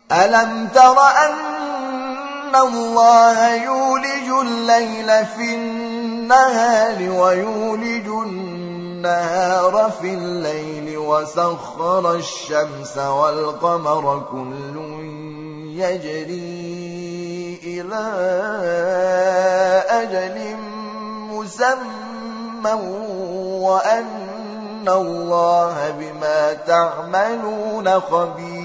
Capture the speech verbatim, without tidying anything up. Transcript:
ألم تر أن الله يولج الليل في النهار ويولج النهار في الليل وسخر الشمس والقمر كل يجري إلى أجل مسمى وأن الله بما تعملون خبير.